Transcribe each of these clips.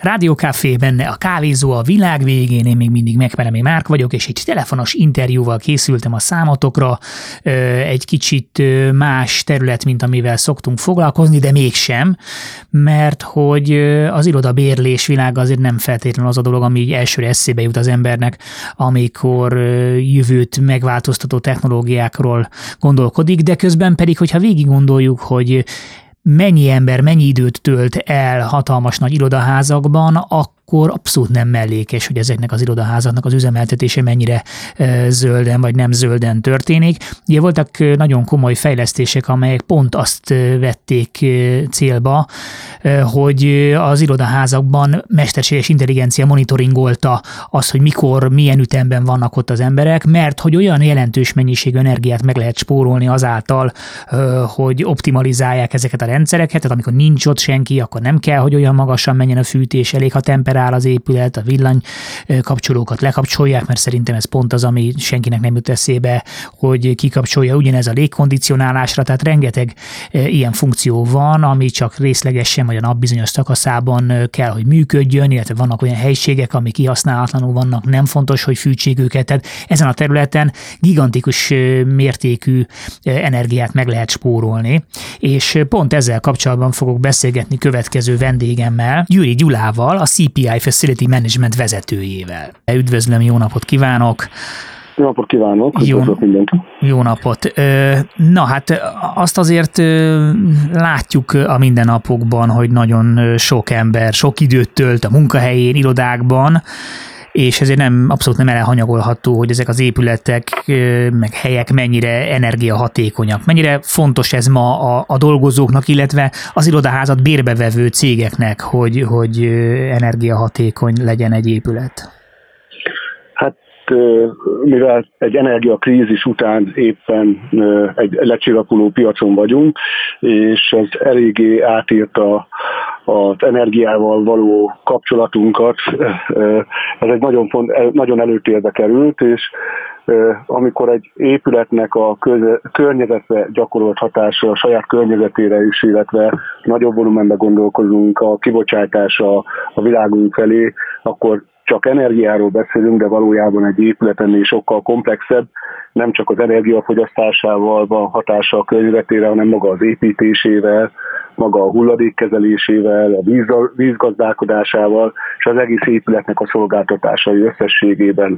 Rádiókafé, benne a kávézó a világ végén, én még mindig Megperemé Márk vagyok, és egy telefonos interjúval készültem a számotokra, egy kicsit más terület, mint amivel szoktunk foglalkozni, de mégsem, mert hogy az irodabérlés világa azért nem feltétlenül az a dolog, ami így elsőre eszébe jut az embernek, amikor jövőt megváltoztató technológiákról gondolkodik, de közben pedig, hogyha végig gondoljuk, hogy mennyi ember, mennyi időt tölt el hatalmas nagy irodaházakban, akkor abszolút nem mellékes, hogy ezeknek az irodaházaknak az üzemeltetése mennyire zölden vagy nem zölden történik. Ugye voltak nagyon komoly fejlesztések, amelyek pont azt vették célba, hogy az irodaházakban mesterséges intelligencia monitoringolta azt, hogy mikor, milyen ütemben vannak ott az emberek, mert hogy olyan jelentős mennyiségű energiát meg lehet spórolni azáltal, hogy optimalizálják ezeket a rendszereket, tehát amikor nincs ott senki, akkor nem kell, hogy olyan magasan menjen a fűtés, elég, ha temperál az épület, a villanykapcsolókat lekapcsolják, mert szerintem ez pont az, ami senkinek nem jut eszébe, hogy kikapcsolja ugyanez a légkondicionálásra, tehát rengeteg ilyen funkció van, ami csak részlegesen vagy a nap bizonyos szakaszában kell, hogy működjön, illetve vannak olyan helyiségek, amik kihasználatlanul vannak, nem fontos, hogy fűtsék őket, tehát ezen a területen gigantikus mértékű energiát meg lehet spórolni, és pont ezzel kapcsolatban fogok beszélgetni következő vendégemmel, Győri Gyulával, a CPI Facility Management vezetőjével. Üdvözlöm, jó napot kívánok! Jó napot kívánok! Jó napot! Na hát azt azért látjuk a mindennapokban, hogy nagyon sok ember sok időt tölt a munkahelyén, irodákban, és ezért abszolút nem elhanyagolható, hogy ezek az épületek, meg helyek mennyire energiahatékonyak. Mennyire fontos ez ma a dolgozóknak, illetve az irodaházat bérbevevő cégeknek, hogy energiahatékony legyen egy épület? Hát mivel egy energiakrízis után éppen egy lecsillapuló piacon vagyunk, és ez eléggé átírta az energiával való kapcsolatunkat, ez egy nagyon előtérbe került, és amikor egy épületnek a környezetre gyakorolt hatása a saját környezetére is, illetve nagyobb volumenben gondolkozunk a kibocsátása a világunk felé, akkor csak energiáról beszélünk, de valójában egy épület ennél sokkal komplexebb, nem csak az energiafogyasztásával van hatása a környezetére, hanem maga az építésével, maga a hulladékkezelésével, a vízgazdálkodásával, és az egész épületnek a szolgáltatásai összességében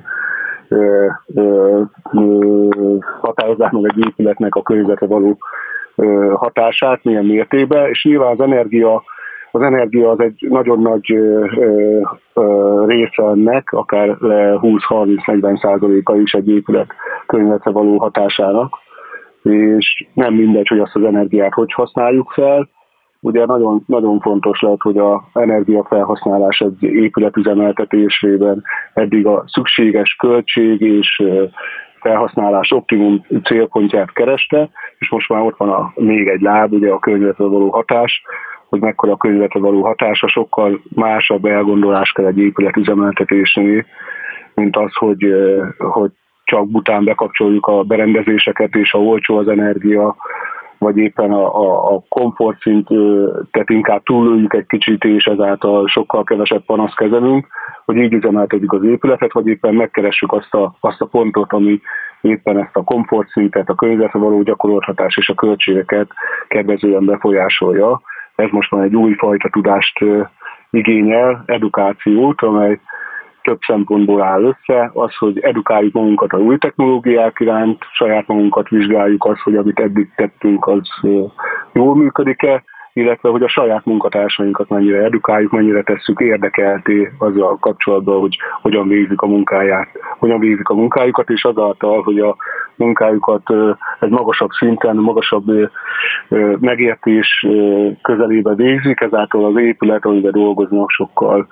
határozzák meg egy épületnek a környezetre való hatását, milyen mértékben, és nyilván az energia az egy nagyon nagy része ennek, akár 20-30-40%-a is egy épület környezetre való hatásának, és nem mindegy, hogy azt az energiát hogy használjuk fel. Ugye nagyon, nagyon fontos lehet, hogy az energiafelhasználás egy épület üzemeltetésében eddig a szükséges költség és felhasználás optimum célpontját kereste, és most már ott van még egy láb, ugye a környezetre való hatás, hogy mekkora a környezetre való hatása, sokkal másabb elgondolás kell egy épület üzemeltetésnél, mint az, hogy csak bután bekapcsoljuk a berendezéseket, és ha olcsó az energia, vagy éppen a komfortszintet inkább túlöljük egy kicsit, és ezáltal sokkal kevesebb panaszt kezelünk, hogy így üzemeltetik az épületet, vagy éppen megkeressük azt a pontot, ami éppen ezt a komfortszintet, a környezetre való gyakorolt hatás és a költségeket kedvezően befolyásolja. Ez most már egy újfajta tudást igényel, edukációt, amely több szempontból áll össze. Az, hogy edukáljuk magunkat a új technológiák iránt, saját magunkat vizsgáljuk azt, hogy amit eddig tettünk, az jól működik-e, illetve hogy a saját munkatársainkat mennyire edukáljuk, mennyire tesszük érdekelté azzal kapcsolatban, hogy hogyan végzik a munkájukat, és azáltal, hogy a munkájukat egy magasabb szinten, magasabb megértés közelébe végzik, ezáltal az épület, amiben dolgoznak, sokkal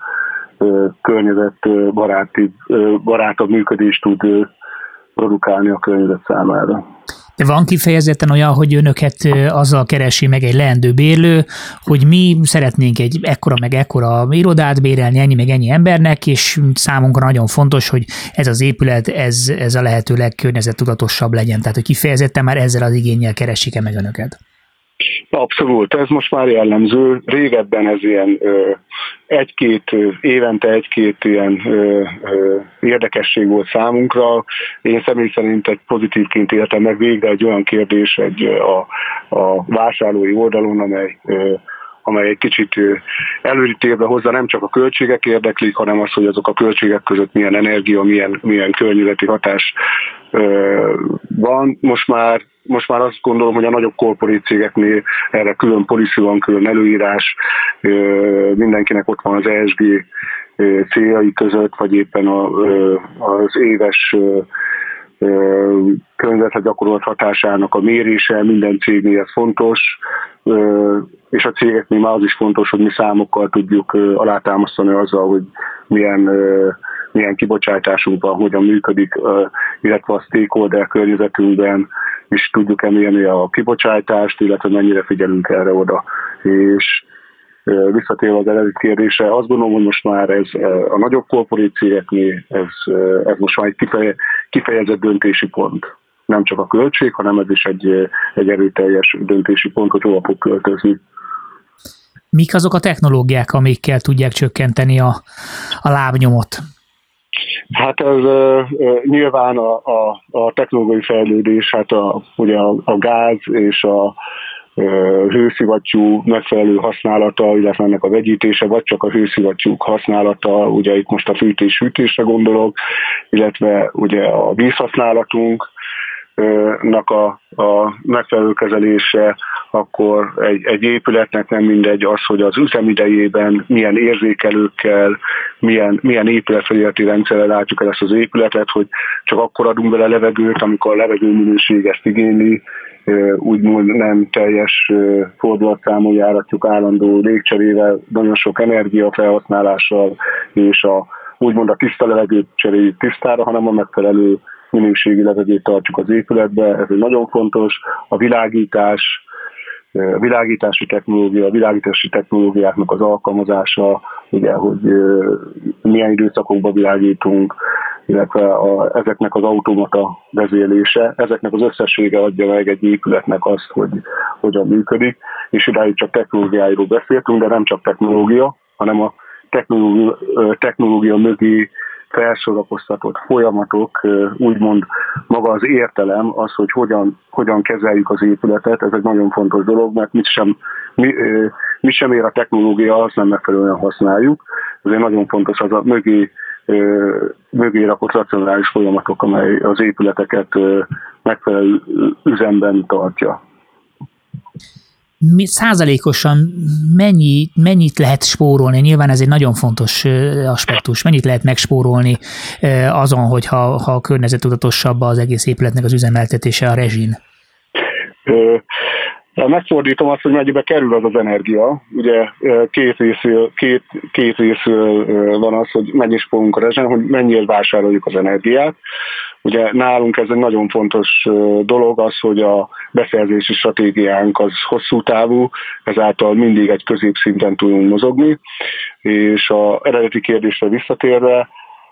környezetbarátabb működést tud produkálni a környezet számára. De van kifejezetten olyan, hogy önöket azzal keresi meg egy leendő bérlő, hogy mi szeretnénk egy ekkora meg ekkora irodát bérelni ennyi meg ennyi embernek, és számunkra nagyon fontos, hogy ez az épület, ez a lehető legkörnyezettudatosabb legyen. Tehát, hogy kifejezetten már ezzel az igénnyel keresik-e meg önöket? Abszolút, ez most már jellemző. Régebben ez ilyen évente egy-két ilyen érdekesség volt számunkra. Én személy szerint egy pozitívként éltem meg végre egy olyan kérdés a vásárlói oldalon, amely egy kicsit előtérbe hozza, nem csak a költségek érdeklik, hanem az, hogy azok a költségek között milyen energia, milyen környezeti hatás van. Most már azt gondolom, hogy a nagyobb korporéт cégeknél erre külön policy van, külön előírás, mindenkinek ott van az ESG céljai között, vagy éppen az éves környezetre gyakorolt hatásának a mérése, minden cégnél ez fontos, és a cégeknél már az is fontos, hogy mi számokkal tudjuk alátámasztani azzal, hogy milyen kibocsátásunk van, hogyan működik, illetve a stakeholder környezetünkben is tudjuk emelni a kibocsátást, illetve mennyire figyelünk erre oda. És visszatérve az eredeti kérdésre, azt gondolom, hogy most már ez a nagyobb korporéт cégeknél ez most már egy kifejezett döntési pont. Nem csak a költség, hanem ez is egy erőteljes döntési pont, hogy hova fog költözni. Mik azok a technológiák, amikkel tudják csökkenteni a lábnyomot? Hát ez nyilván a technológiai fejlődés, hát ugye a gáz és a hőszivattyú megfelelő használata, illetve ennek a vegyítése, vagy csak a hőszivattyúk használata, ugye itt most a fűtés-hűtésre gondolok, illetve ugye a vízhasználatunknak a megfelelő kezelése, akkor egy épületnek nem mindegy az, hogy az üzemidejében milyen érzékelőkkel, milyen épületfelületi rendszerrel látjuk el ezt az épületet, hogy csak akkor adunk bele levegőt, amikor a levegő minőség ezt igényli, úgymond nem teljes fordulatszámon járatjuk állandó légcserével, nagyon sok energiafelhasználással, és úgymond a tiszta levegőt cseréljük tisztára, hanem a megfelelő minőségi levegőt tartjuk az épületbe, ez egy nagyon fontos. A világítási technológia, a világítási technológiáknak az alkalmazása, ugye, hogy milyen időszakokban világítunk, illetve ezeknek az automata vezérlése, ezeknek az összessége adja meg egy épületnek azt, hogy hogyan működik, és idáig csak technológiáiról beszéltünk, de nem csak technológia, hanem a technológia mögé felsorakoztatott folyamatok, úgymond maga az értelem, az, hogy hogyan kezeljük az épületet, ez egy nagyon fontos dolog, mert mit sem ér a technológia, azt nem megfelelően használjuk. Ezért nagyon fontos az a mögé rakott racionális folyamatok, amely az épületeket megfelelő üzemben tartja. Százalékosan mennyit lehet spórolni? Nyilván ez egy nagyon fontos aspektus. Mennyit lehet megspórolni azon, hogyha környezettudatosabb az egész épületnek az üzemeltetése a rezsin? Megfordítom azt, hogy mennyibe kerül az energia. Ugye két részről van az, hogy mennyit spórolunk a rezsin, hogy mennyire vásároljuk az energiát. Ugye nálunk ez egy nagyon fontos dolog az, hogy a beszerzési stratégiánk az hosszú távú, ezáltal mindig egy középszinten tudunk mozogni, és az eredeti kérdésre visszatérve,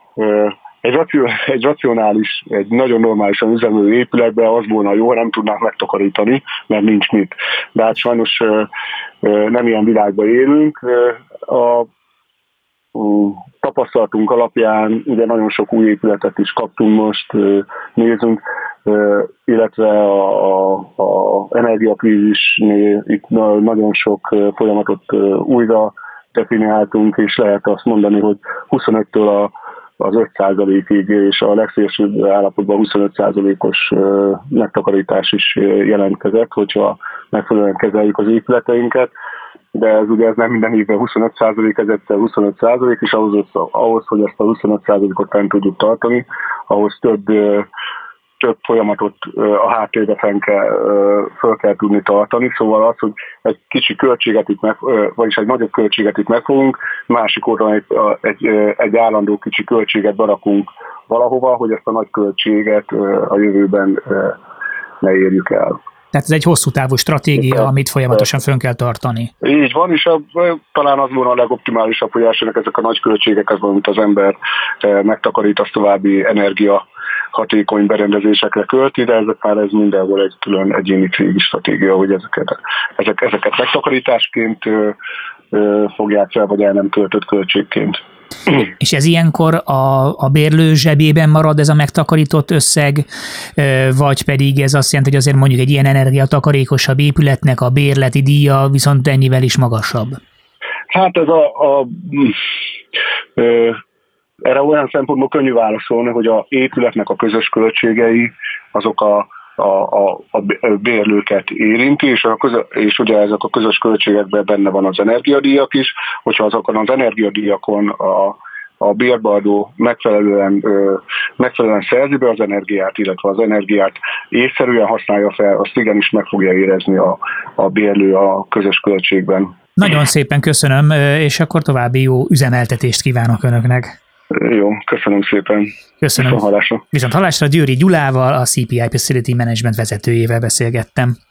egy racionális, egy nagyon normálisan üzemlő épületben az volna jó, ha nem tudnánk megtakarítani, mert nincs mit. De hát sajnos nem ilyen világban élünk. A tapasztalatunk alapján ugye nagyon sok új épületet is kaptunk most, nézünk, illetve a energiakrízisnél itt nagyon sok folyamatot újra definiáltunk, és lehet azt mondani, hogy 25-től az 5%-ig, és a legszélsőbb állapotban 25%-os megtakarítás is jelentkezett, hogyha megfelelően kezeljük az épületeinket, de ez nem minden évben 25%, ez egyszer 25%, és ahhoz, hogy ezt a 25%-ot fenn tudjuk tartani, ahhoz több folyamatot a háttérbe föl kell tudni tartani, szóval az, hogy egy kicsi költséget itt vagyis egy nagyobb költséget itt megfogunk, másik oldalon egy állandó kicsi költséget berakunk valahova, hogy ezt a nagy költséget a jövőben ne érjük el. Tehát ez egy hosszú távú stratégia, amit folyamatosan fönn kell tartani. Így van, és talán az volna a legoptimálisabb, hogy elsőnek ezek a nagy költségek, amit az ember megtakarít, az további energia hatékony berendezésekre költi, de ez mindenhol egy külön egyéni cégi stratégia, hogy ezeket megtakarításként fogják fel, vagy el nem költött költségként. És ez ilyenkor a bérlő zsebében marad ez a megtakarított összeg, vagy pedig ez azt jelenti, hogy azért mondjuk egy ilyen energiatakarékosabb épületnek a bérleti díja viszont ennyivel is magasabb? Hát ez erre olyan szempontból könnyű válaszolni, hogy a épületnek a közös költségei azok a bérlőket érinti, és ugye ezek a közös költségekben benne van az energiadíjak is, hogyha azokon az energiadíjakon a bérbeadó megfelelően szerzi be az energiát, illetve az energiát észszerűen használja fel, azt igenis meg fogja érezni a bérlő a közös költségben. Nagyon szépen köszönöm, és akkor további jó üzemeltetést kívánok Önöknek. Jó, köszönöm szépen. Köszönöm. Viszont hallásra Győri Gyulával, a CPI Facility Management vezetőjével beszélgettem.